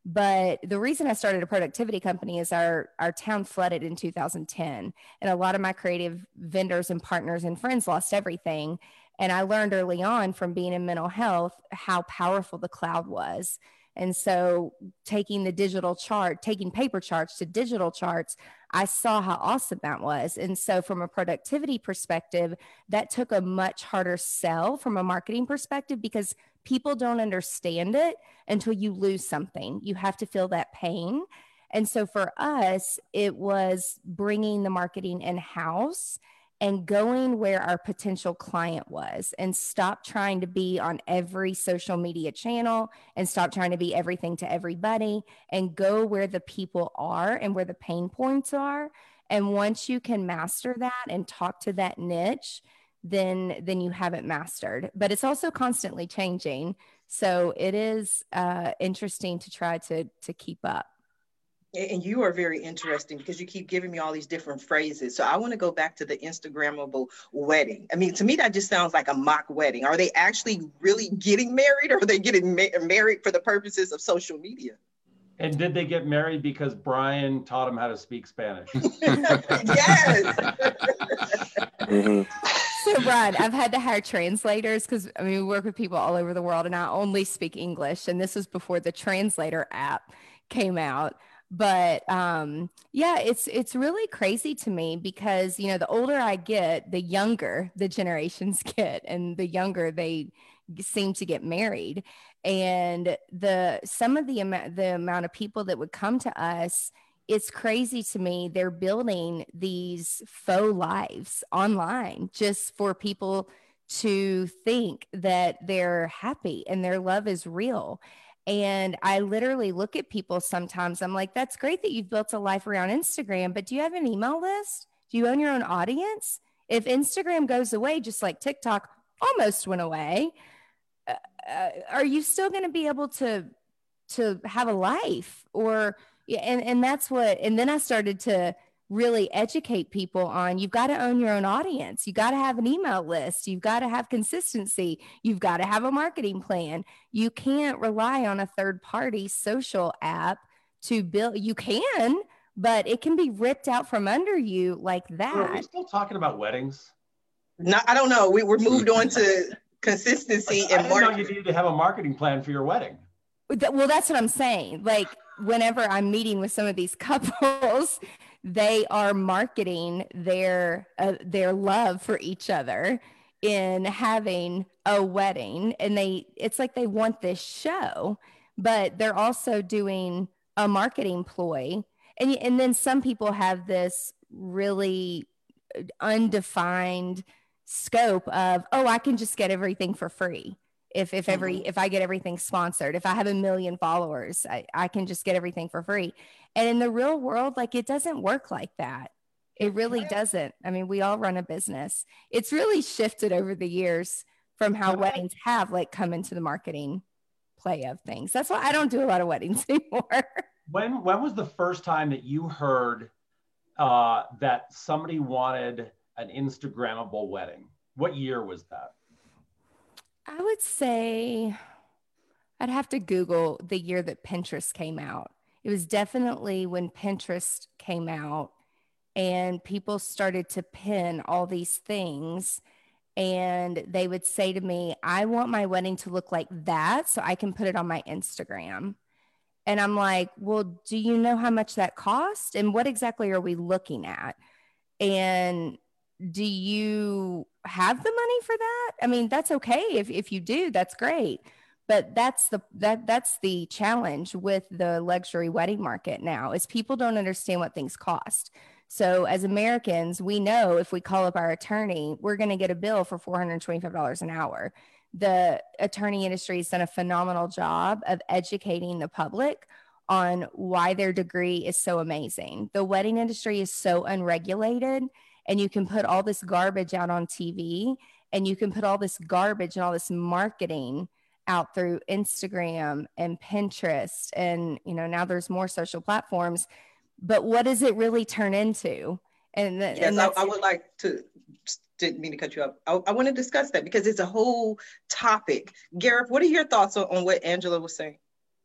B: But the reason I started a productivity company is our, our town flooded in two thousand ten. And a lot of my creative vendors and partners and friends lost everything. And I learned early on from being in mental health how powerful the cloud was. And so taking the digital chart, taking paper charts to digital charts, I saw how awesome that was. And so from a productivity perspective, that took a much harder sell from a marketing perspective, because people don't understand it until you lose something. You have to feel that pain. And so for us, it was bringing the marketing in-house and going where our potential client was, and stop trying to be on every social media channel and stop trying to be everything to everybody, and go where the people are and where the pain points are. And once you can master that and talk to that niche, then, then you have it mastered. But it's also constantly changing. So it is uh, interesting to try to, to keep up.
A: And you are very interesting because you keep giving me all these different phrases. So I want to go back to the Instagrammable wedding. I mean, to me, that just sounds like a mock wedding. Are they actually really getting married, or are they getting ma- married for the purposes of social media?
C: And did they get married because Brian taught them how to speak Spanish?
A: Yes.
D: Mm-hmm.
B: So, Brian, I've had to hire translators because, I mean, we work with people all over the world, and I only speak English. And this was before the translator app came out. But um, yeah, it's it's really crazy to me because, you know, the older I get, the younger the generations get, and the younger they seem to get married. And the some of the amount the amount of people that would come to us, it's crazy to me. They're building these faux lives online just for people to think that they're happy and their love is real. And I literally look at people sometimes. I'm like, that's great that you've built a life around Instagram, but do you have an email list? Do you own your own audience? If Instagram goes away, just like TikTok almost went away, uh, uh, are you still going to be able to, to have a life? Or, and, and that's what, and then I started to really educate people on, you've got to own your own audience. You got to have an email list. You've got to have consistency. You've got to have a marketing plan. You can't rely on a third party social app to build. You can, but it can be ripped out from under you like that.
C: Are we still talking about weddings?
A: No, I don't know. We were moved on to consistency
C: I
A: and
C: didn't know
A: marketing.
C: you needed to have a marketing plan for your wedding.
B: Well, that's what I'm saying. Like, whenever I'm meeting with some of these couples, they are marketing their uh, their love for each other in having a wedding, and they it's like they want this show, but they're also doing a marketing ploy. And and then some people have this really undefined scope of, oh, I can just get everything for free. If if every if I get everything sponsored, if I have a million followers, I, I can just get everything for free. And in the real world, like, it doesn't work like that. It really doesn't. I mean, we all run a business. It's really shifted over the years from how weddings have like come into the marketing play of things. That's why I don't do a lot of weddings anymore.
C: When when was the first time that you heard uh, that somebody wanted an Instagrammable wedding? What year was that?
B: I would say I'd have to Google the year that Pinterest came out. It was definitely when Pinterest came out and people started to pin all these things, and they would say to me, I want my wedding to look like that so I can put it on my Instagram. And I'm like, well, do you know how much that cost? And what exactly are we looking at? And do you have the money for that? I mean, that's okay. If, if you do, that's great. But that's the, that that's the challenge with the luxury wedding market now, is people don't understand what things cost. So as Americans, we know if we call up our attorney, we're going to get a bill for four hundred twenty-five dollars an hour. The attorney industry has done a phenomenal job of educating the public on why their degree is so amazing. The wedding industry is so unregulated, and you can put all this garbage out on T V, and you can put all this garbage and all this marketing out through Instagram and Pinterest. And, you know, now there's more social platforms, but what does it really turn into? And, th-
A: yes,
B: and
A: I, I would like to, didn't mean to cut you up. I, I want to discuss that because it's a whole topic. Gareth, what are your thoughts on, on what Angela was saying?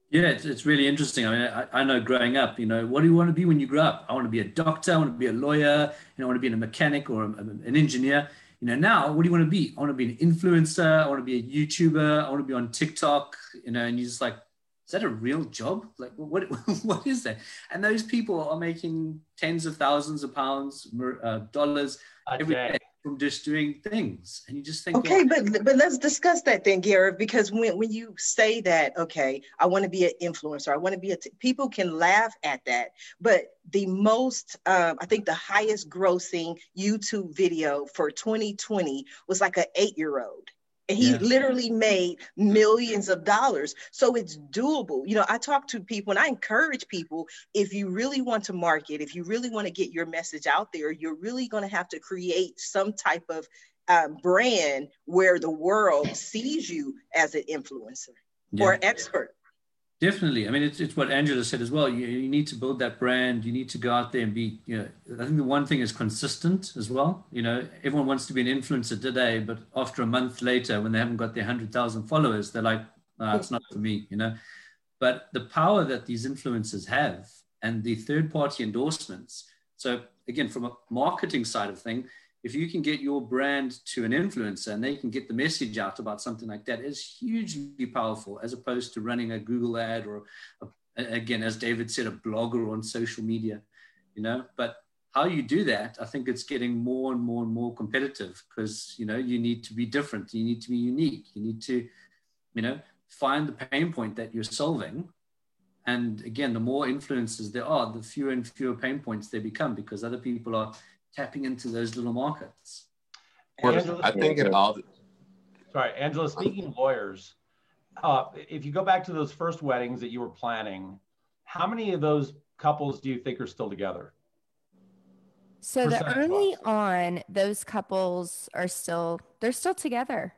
E: Yeah, it's, it's really interesting. I mean, I, I know growing up, you know, what do you want to be when you grow up? I want to be a doctor. I want to be a lawyer. You know, I want to be a mechanic or a, an engineer. You know, now, what do you want to be? I want to be an influencer. I want to be a YouTuber. I want to be on TikTok, you know, and you're just like, is that a real job? Like, what, what is that? And those people are making tens of thousands of pounds, uh, dollars every day from just doing things. And you just think,
A: okay, but but let's discuss that then, Gareth, because when, when you say that, okay, I want to be an influencer, I want to be a, t- people can laugh at that, but the most, um, I think the highest grossing YouTube video for twenty twenty was like an eight-year-old. And he yeah. literally made millions of dollars. So it's doable. You know, I talk to people and I encourage people, if you really want to market, if you really want to get your message out there, you're really going to have to create some type of um, brand where the world sees you as an influencer yeah. or expert.
E: Definitely. I mean, it's, it's what Angela said as well. You, you need to build that brand. You need to go out there and be, you know, I think the one thing is consistent as well. You know, everyone wants to be an influencer today, but after a month later, when they haven't got their one hundred thousand followers, they're like, oh, it's not for me, you know. But the power that these influencers have and the third-party endorsements. So again, from a marketing side of thing, if you can get your brand to an influencer and they can get the message out about something like that, is hugely powerful, as opposed to running a Google ad or, a, again, as David said, a blogger on social media, you know. But how you do that, I think it's getting more and more and more competitive, because, you know, you need to be different. You need to be unique. You need to, you know, find the pain point that you're solving. And again, the more influencers there are, the fewer and fewer pain points they become, because other people are tapping into those little markets.
C: Angela,
F: I think it all.
C: Sorry, Angela, speaking of lawyers, uh, if you go back to those first weddings that you were planning, how many of those couples do you think are still together?
B: So the early on, those couples are still, they're still together.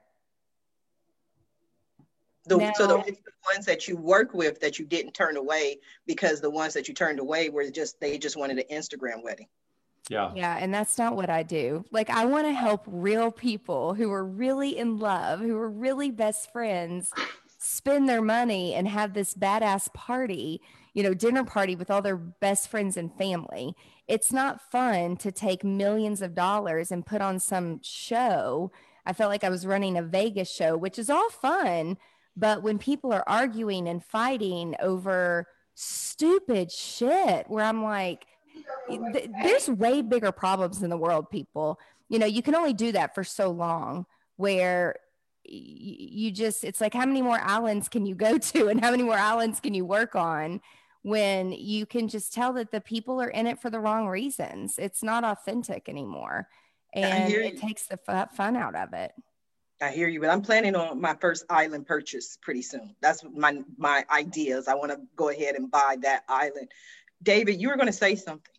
A: The, now, so the, it's the ones that you work with that you didn't turn away, because the ones that you turned away were just, they just wanted an Instagram wedding.
C: Yeah.
B: Yeah. And that's not what I do. Like, I want to help real people who are really in love, who are really best friends, spend their money and have this badass party, you know, dinner party with all their best friends and family. It's not fun to take millions of dollars and put on some show. I felt like I was running a Vegas show, which is all fun. But when people are arguing and fighting over stupid shit, where I'm like, there's way bigger problems in the world, people. You know, you can only do that for so long, where you just, it's like, how many more islands can you go to and how many more islands can you work on, when you can just tell that the people are in it for the wrong reasons? It's not authentic anymore. And it takes the fun out of it.
A: I hear you, but I'm planning on my first island purchase pretty soon. That's my, my ideas. I want to go ahead and buy that island. David, you were going to say something.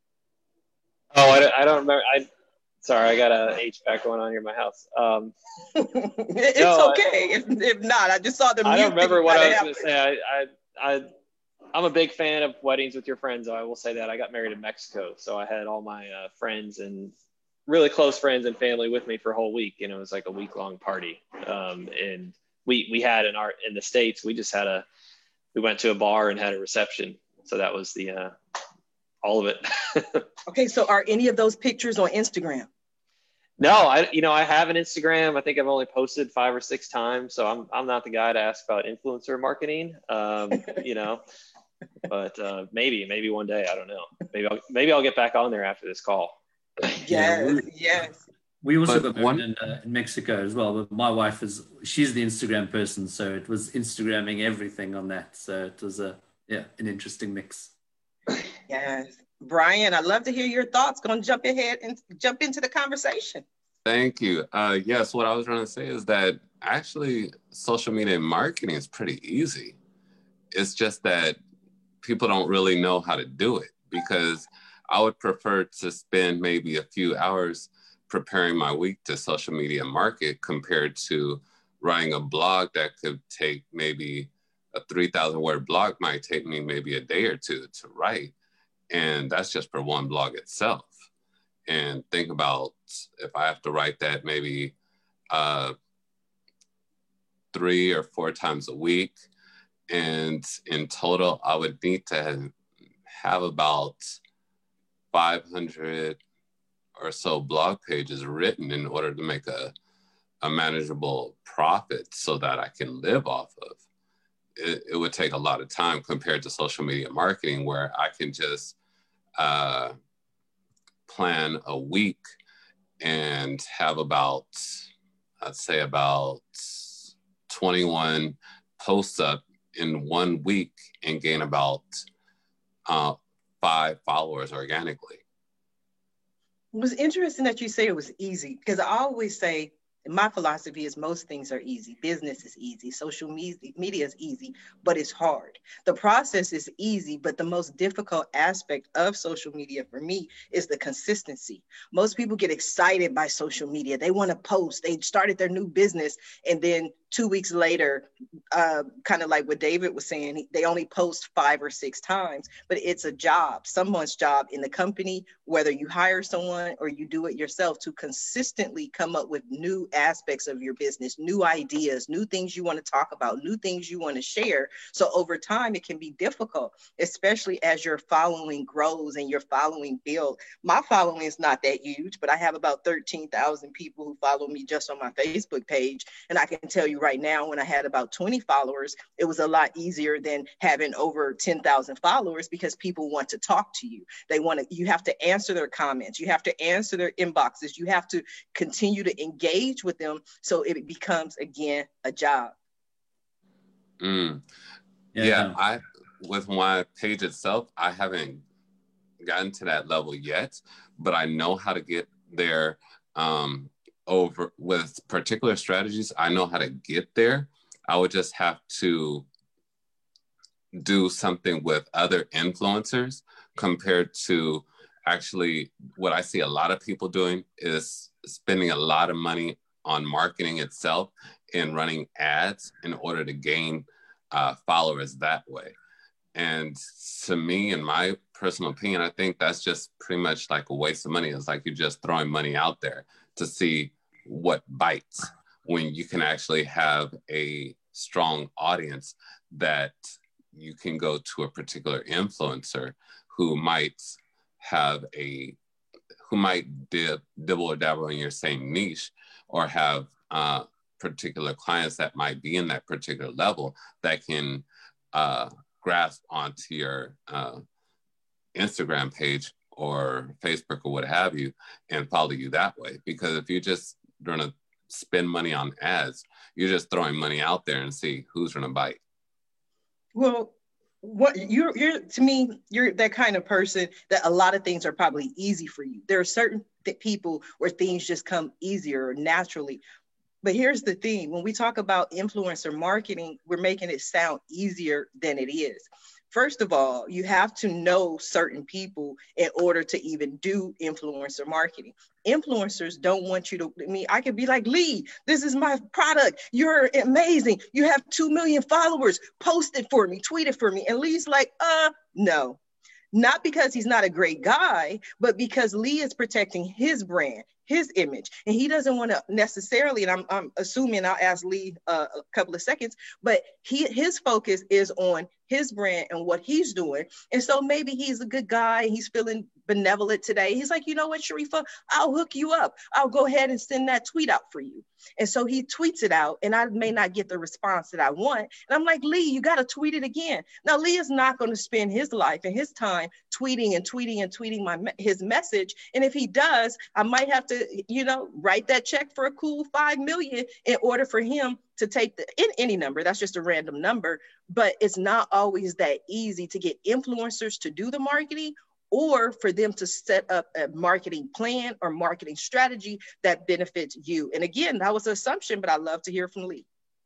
D: Oh, I, I don't remember. I sorry, I got a H V A C going on here in my house. Um,
A: it's no, okay. I, if, if not, I just saw the.
D: I don't remember what I was going to say. I, I, I, I'm a big fan of weddings with your friends. I will say that. I got married in Mexico, so I had all my uh, friends and really close friends and family with me for a whole week, and it was like a week long party. Um, and we we had in our in the States, we just had a we went to a bar and had a reception. So that was the uh, all of it.
A: Okay, so are any of those pictures on Instagram?
D: No, I you know I have an Instagram. I think I've only posted five or six times, so I'm I'm not the guy to ask about influencer marketing. Um, you know, but uh, maybe maybe one day, I don't know. Maybe I'll maybe I'll get back on there after this call.
A: Yes, yes.
E: We also but got married in, uh, in Mexico as well. But my wife is she's the Instagram person, so it was Instagramming everything on that. So it was a yeah an interesting mix.
A: Yes. Brian, I'd love to hear your thoughts. Going to jump ahead and jump into the conversation.
F: Thank you. Uh, yes, what I was trying to say is that actually social media marketing is pretty easy. It's just that people don't really know how to do it, because I would prefer to spend maybe a few hours preparing my week to social media market compared to writing a blog that could take maybe a three thousand word blog might take me maybe a day or two to write. And that's just for one blog itself. And think about if I have to write that maybe uh, three or four times a week, And in total, I would need to have about five hundred or so blog pages written in order to make a, a manageable profit so that I can live off of. It, it would take a lot of time compared to social media marketing, where I can just uh, plan a week and have about, I'd say about twenty-one posts up in one week and gain about uh, five followers organically.
A: It was interesting that you say it was easy, because I always say, my philosophy is most things are easy. Business is easy. Social media is easy, but it's hard. The process is easy, but the most difficult aspect of social media for me is the consistency. Most people get excited by social media. They want to post. They started their new business, and then two weeks later, uh, kind of like what David was saying, they only post five or six times, but it's a job, someone's job in the company, whether you hire someone or you do it yourself, to consistently come up with new aspects of your business, new ideas, new things you want to talk about, new things you want to share. So over time, it can be difficult, especially as your following grows and your following builds. My following is not that huge, but I have about thirteen thousand people who follow me just on my Facebook page. And I can tell you right now, when I had about twenty followers, it was a lot easier than having over ten thousand followers, because people want to talk to you. They want to, you have to answer their comments. You have to answer their inboxes. You have to continue to engage with them. So it becomes, again, a job.
F: Mm.
E: Yeah.
F: yeah, I, with my page itself, I haven't gotten to that level yet, but I know how to get there. Um, over with particular strategies, I know how to get there. I would just have to do something with other influencers, compared to actually what I see a lot of people doing is spending a lot of money on marketing itself and running ads in order to gain uh, followers that way. And to me, in my personal opinion, I think that's just pretty much like a waste of money. It's like you're just throwing money out there to see what bites, when you can actually have a strong audience that you can go to a particular influencer who might have a, who might dib, dibble or dabble in your same niche, or have uh, particular clients that might be in that particular level that can uh, grasp onto your uh, Instagram page or Facebook or what have you, and follow you that way. Because if you just going to spend money on ads, you're just throwing money out there and see who's going to bite.
A: Well, what you're, you're to me, you're that kind of person that a lot of things are probably easy for you. There are certain th- people where things just come easier naturally. But here's the thing: when we talk about influencer marketing, we're making it sound easier than it is. First of all, you have to know certain people in order to even do influencer marketing. Influencers don't want you to, I mean, I could be like, Lee, this is my product. You're amazing. You have two million followers. Post it for me, tweet it for me. And Lee's like, uh, no. Not because he's not a great guy, but because Lee is protecting his brand, his image. And he doesn't want to necessarily, and I'm, I'm assuming I'll ask Lee uh, a couple of seconds, but he his focus is on his brand and what he's doing. And so maybe he's a good guy. He's feeling benevolent today. He's like, you know what, Sharifa, I'll hook you up. I'll go ahead and send that tweet out for you. And so he tweets it out, and I may not get the response that I want. And I'm like, Lee, you got to tweet it again. Now, Lee is not going to spend his life and his time tweeting and tweeting and tweeting my his message. And if he does, I might have to, you know, write that check for a cool five million in order for him to take the in any number. That's just a random number. But it's not always that easy to get influencers to do the marketing, or for them to set up a marketing plan or marketing strategy that benefits you. And again, that was an assumption, but I'd love to hear from Lee.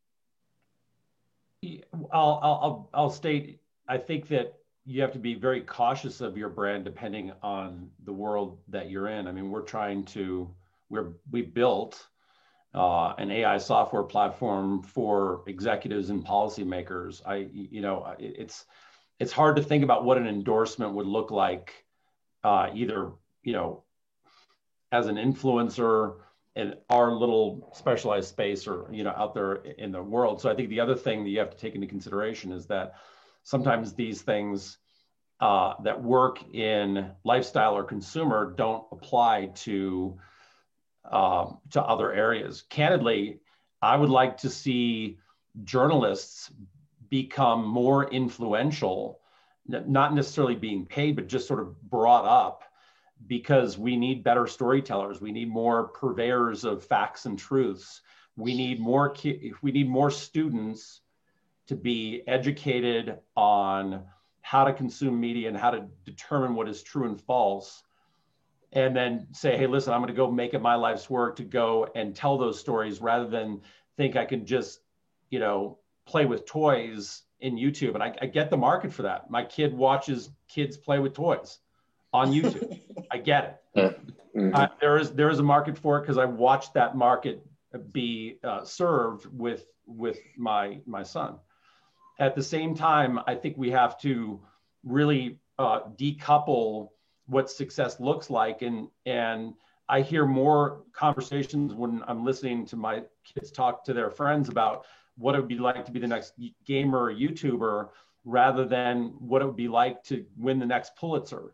C: I'll, I'll, I'll state, I think that you have to be very cautious of your brand depending on the world that you're in. I mean, we're trying to, we're, we built uh, an A I software platform for executives and policymakers. I, you know, it, it's, it's hard to think about what an endorsement would look like, uh, either, you know, as an influencer in our little specialized space or, you know, out there in the world. So I think the other thing that you have to take into consideration is that sometimes these things uh, that work in lifestyle or consumer don't apply to, um, to other areas. Candidly, I would like to see journalists become more influential, not necessarily being paid, but just sort of brought up, because we need better storytellers. We need more purveyors of facts and truths. We need more, we need more students to be educated on how to consume media and how to determine what is true and false. And then say, hey, listen, I'm gonna go make it my life's work to go and tell those stories rather than think I can just, you know, play with toys in YouTube. And I, I get the market for that. My kid watches kids play with toys on YouTube. I get it. Mm-hmm. uh, there is there is a market for it because I watched that market be uh, served with with my my son. At the same time, I think we have to really uh, decouple what success looks like, and and I hear more conversations when I'm listening to my kids talk to their friends about what it would be like to be the next gamer or YouTuber, rather than what it would be like to win the next Pulitzer.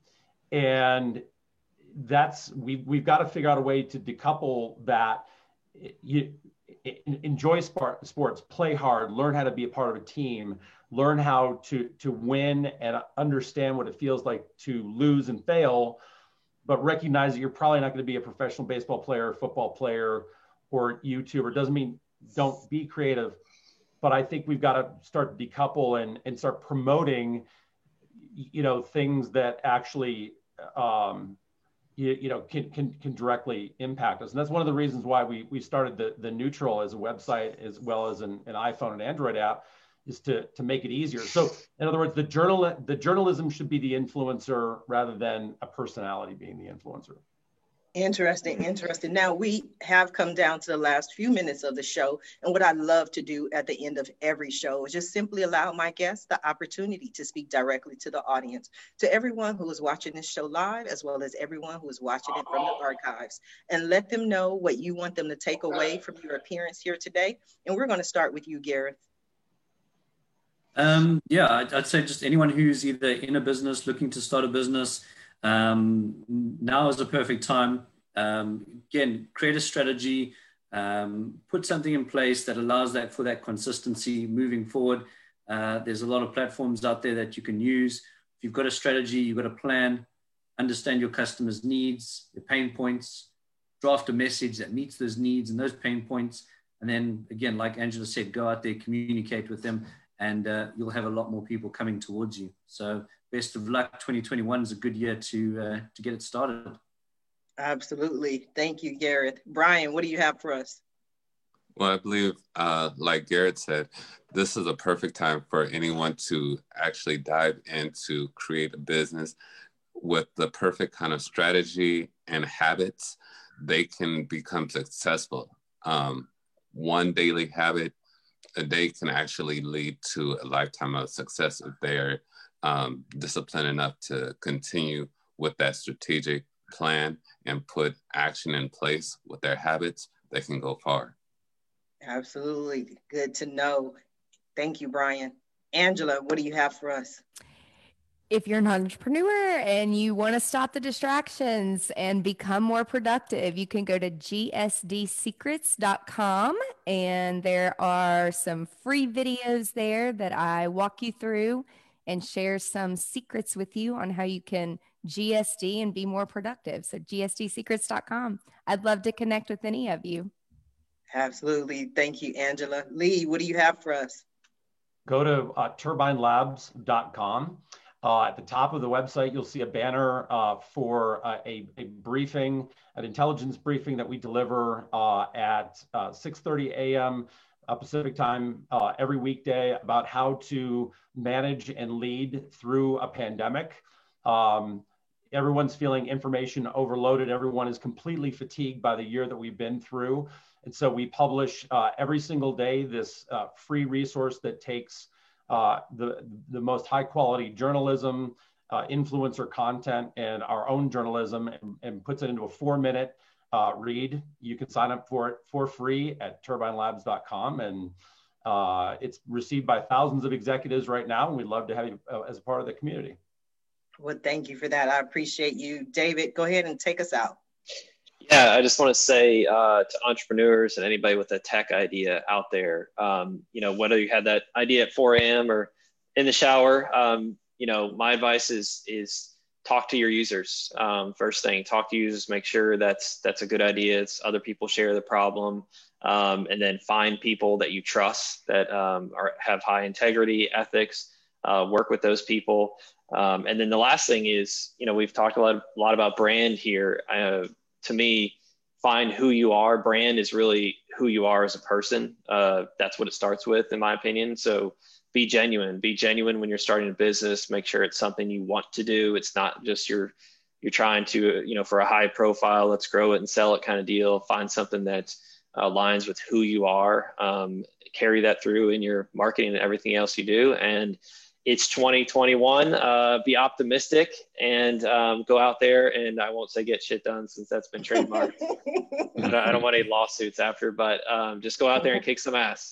C: And that's, we've, we've got to figure out a way to decouple that. You enjoy sport, sports, play hard, learn how to be a part of a team, learn how to, to win and understand what it feels like to lose and fail, but recognize that you're probably not going to be a professional baseball player, football player, or YouTuber. Doesn't mean don't be creative, but I think we've got to start to decouple and, and start promoting, you know, things that actually, um, you, you know, can, can, can directly impact us. And that's one of the reasons why we, we started the, the Neutral as a website, as well as an, an iPhone and Android app, is to, to make it easier. So in other words, the journal, the journalism should be the influencer rather than a personality being the influencer.
A: Interesting, interesting. Now we have come down to the last few minutes of the show. And what I love to do at the end of every show is just simply allow my guests the opportunity to speak directly to the audience, to everyone who is watching this show live, as well as everyone who is watching it from the archives, and let them know what you want them to take away from your appearance here today. And we're going to start with you, Gareth.
E: Um, yeah, I'd, I'd say just anyone who's either in a business, looking to start a business, um, now is the perfect time. Um, again, create a strategy, um, put something in place that allows that for that consistency moving forward. Uh, there's a lot of platforms out there that you can use. If you've got a strategy, you've got a plan, understand your customers' needs, your pain points, draft a message that meets those needs and those pain points. And then again, like Angela said, go out there, communicate with them, and uh, you'll have a lot more people coming towards you. So best of luck. twenty twenty-one is a good year to, uh, to get it started.
A: Absolutely. Thank you, Gareth. Brian, what do you have for us?
F: Well, I believe, uh, like Gareth said, this is a perfect time for anyone to actually dive into create a business with the perfect kind of strategy and habits. They can become successful. Um, one daily habit a day can actually lead to a lifetime of success if they are um, disciplined enough to continue with that strategic plan and put action in place with their habits. They can go far.
A: Absolutely. Good to know. Thank you, Brian. Angela, what do you have for us?
B: If you're an entrepreneur and you want to stop the distractions and become more productive, you can go to G S D secrets dot com, and there are some free videos there that I walk you through and share some secrets with you on how you can G S D and be more productive. So G S D secrets dot com. I'd love to connect with any of you.
A: Absolutely. Thank you, Angela. Lee, what do you have for us?
C: Go to uh, turbine labs dot com. Uh, at the top of the website, you'll see a banner uh, for uh, a, a briefing, an intelligence briefing that we deliver uh, at uh, six thirty a m Uh, Pacific time uh, every weekday about how to manage and lead through a pandemic. Um, everyone's feeling information overloaded. Everyone is completely fatigued by the year that we've been through. And so we publish uh, every single day this uh, free resource that takes uh, the, the most high quality journalism, uh, influencer content, and our own journalism and, and puts it into a four minute uh, read. You can sign up for it for free at turbine labs dot com. And uh, it's received by thousands of executives right now. And we'd love to have you uh, as a part of the community.
A: Well, thank you for that. I appreciate you. David, go ahead and take us out.
D: Yeah, I just want to say uh, to entrepreneurs and anybody with a tech idea out there, um, you know, whether you had that idea at four a.m. or in the shower, um, you know, my advice is is talk to your users. Um, first thing, talk to users, make sure that's that's a good idea. It's other people share the problem, um, and then find people that you trust that um, are have high integrity, ethics. Uh, work with those people, um, and then the last thing is, you know, we've talked a lot, a lot about brand here. Uh, to me, find who you are. Brand is really who you are as a person. Uh, that's what it starts with, in my opinion. So be genuine, be genuine when you're starting a business, make sure it's something you want to do. It's not just you're, you're trying to, you know, for a high profile, let's grow it and sell it kind of deal. Find something that aligns with who you are, um, carry that through in your marketing and everything else you do. And it's twenty twenty-one. Uh, be optimistic and um, go out there, and I won't say get shit done since that's been trademarked. I, don't, I don't want any lawsuits after, but um, just go out there and kick some ass.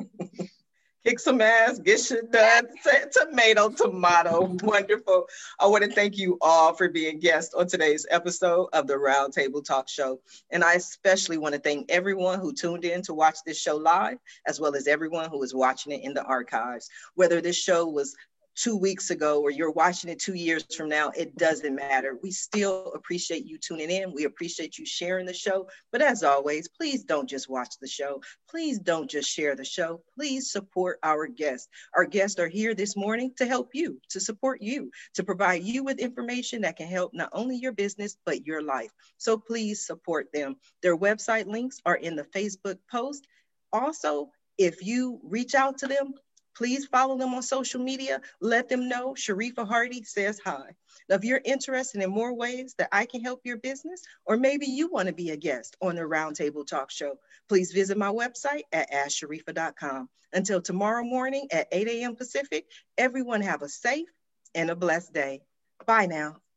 A: Kick some ass, get shit done. Tomato, tomato. Wonderful. I want to thank you all for being guests on today's episode of the Roundtable Talk Show. And I especially want to thank everyone who tuned in to watch this show live, as well as everyone who is watching it in the archives. Whether this show was two weeks ago or you're watching it two years from now, it doesn't matter. We still appreciate you tuning in. We appreciate you sharing the show. But as always, please don't just watch the show. Please don't just share the show. Please support our guests. Our guests are here this morning to help you, to support you, to provide you with information that can help not only your business, but your life. So please support them. Their website links are in the Facebook post. Also, if you reach out to them, please follow them on social media. Let them know Sharifa Hardy says hi. Now, if you're interested in more ways that I can help your business, or maybe you want to be a guest on the Roundtable Talk Show, please visit my website at ask sharifa dot com. Until tomorrow morning at eight a.m. Pacific, everyone have a safe and a blessed day. Bye now.